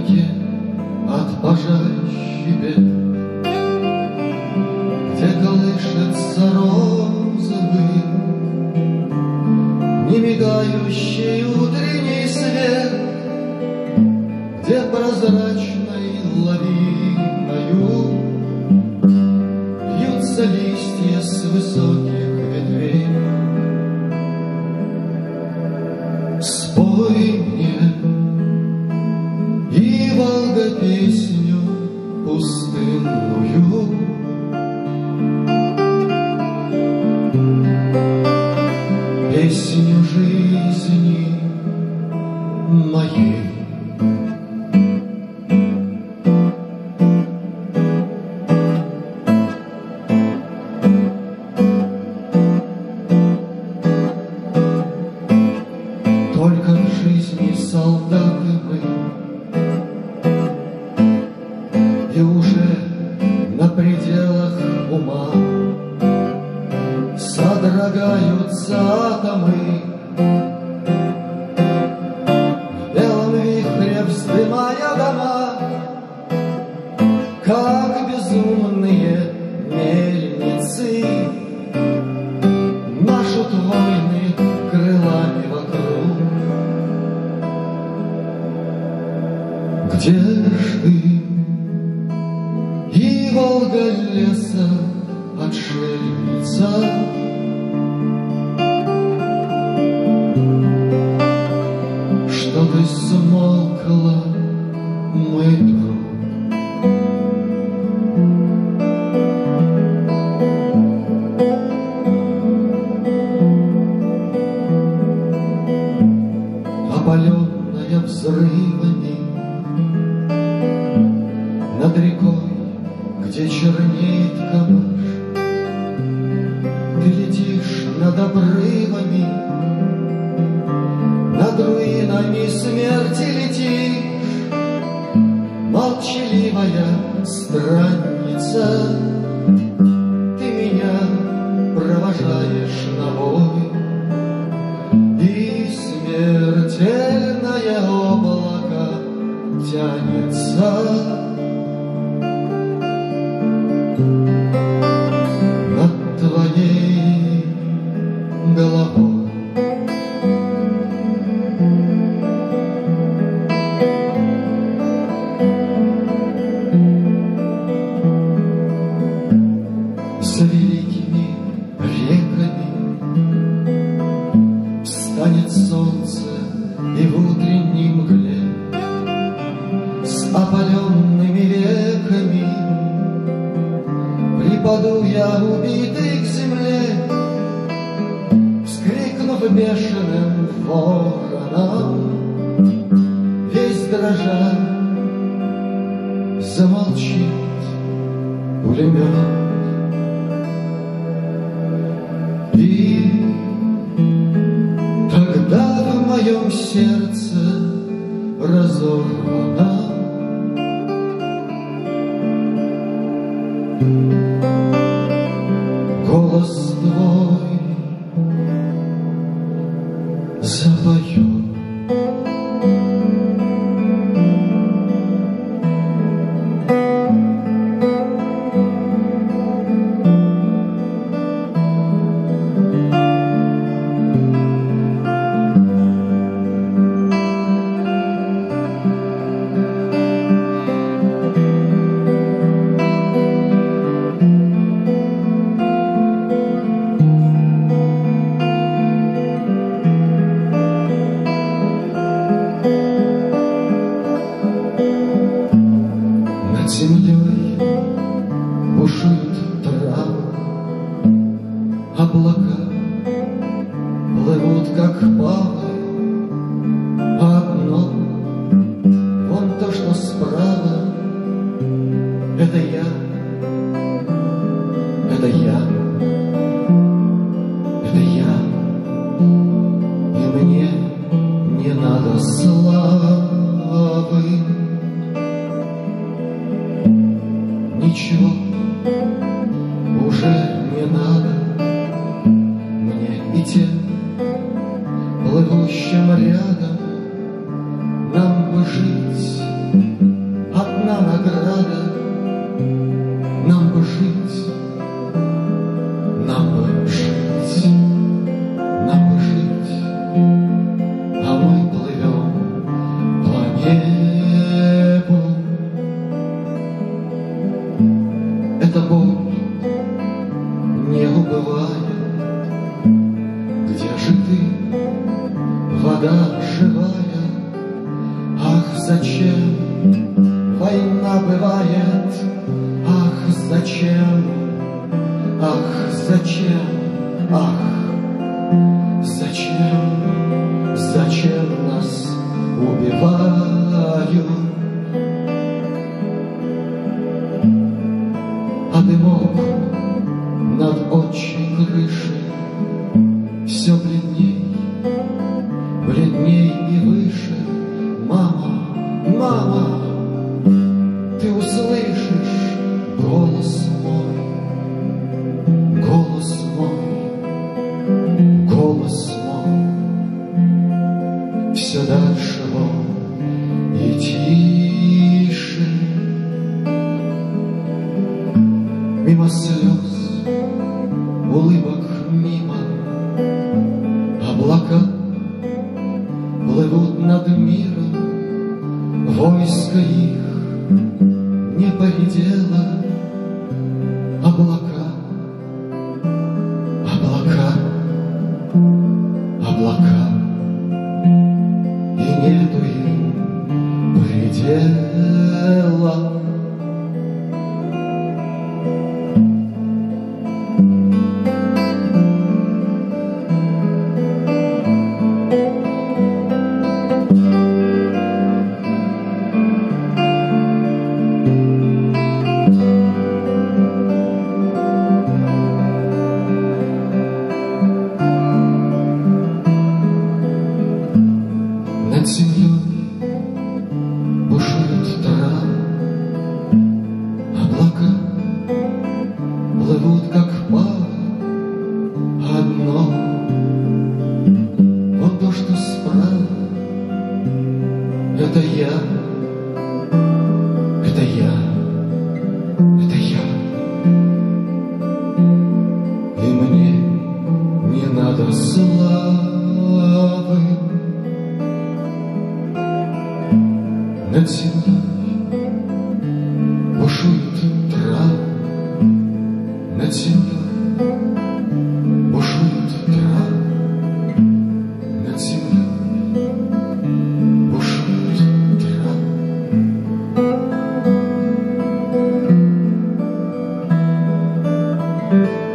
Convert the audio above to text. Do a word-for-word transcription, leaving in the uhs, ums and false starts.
вдалеке от пожарища бед, где колышется розовый, немигающий утренний свет, где прозрачной лавиною вьются листья с высоких ветвей. Спой мне, и Волга, песню пустынную, песню жизни моей. Только в жизни солдаты мы, и уже на пределах ума содрогаются атомы, в белом вихре вздымая дома, как безумные мельницы машут войны крылами вокруг. Где ж ты, и Волга леса отшельница? Что ты смолкла, мой друг? Опаленная взрывами над рекой, где чернеет камыш, ты летишь над обрывами, над руинами смерти летишь, молчаливая странница, ты меня провожаешь на бой, и смертельное облако тянется над твоей головой. За великими реками встанет солнце, и в утренней мгле с опаленными веками припаду я, убитый к земле, вскрикнув бешеным вороном, весь дрожа замолчит пулемет. И тогда в моем сердце разорвано голос твой запоет. Над землей бушует трава, облака плывут, как павы, а одно, вон то, что справа, это я, это я, это я, и мне не надо славы. Ничего уже не надо мне и тем, плывущим рядом, нам бы жить надо, нам бы жить, нам бы жить, нам бы жить, а мы плывем по небу. Эта боль не убывает. Где же ты, вода живая? Ах, зачем война бывает? Ах, зачем? Ах, зачем? Ах, зачем? Зачем нас убивают? А дымок над отчей крышей все бледней, бледней и выше. Мама, мама, ты услышишь голос мой, голос мой, голос мой. Все дальше вон и тише. Мимо слез, улыбок мимо, облака плывут над миром, войско их не поредело. Облака, облака, облака, и нету им предела. Над землей бушует трава, облака плывут, как пара, одно. Вот то, что справа, это я, это я, это я. И мне не надо славы. Над землей бушует трава, над землей бушует трава, над землей бушует трава.